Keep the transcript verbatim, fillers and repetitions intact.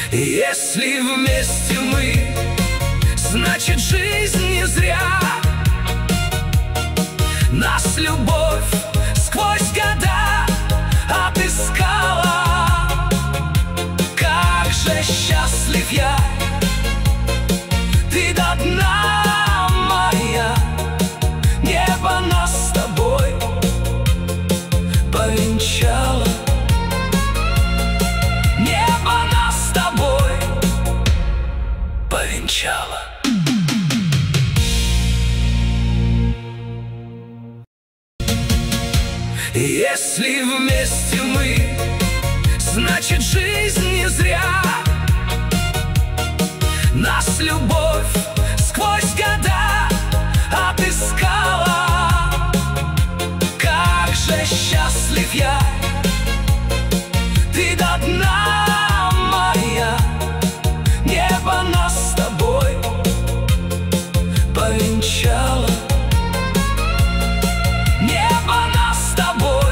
Если вместе мы, значит жизнь не зря. Нас любовь сквозь года отыскала. Как же счастлив я, ты до дна моя. Небо нас с тобой повенчало. Небо нас с тобой повенчало. Если вместе мы, значит жизнь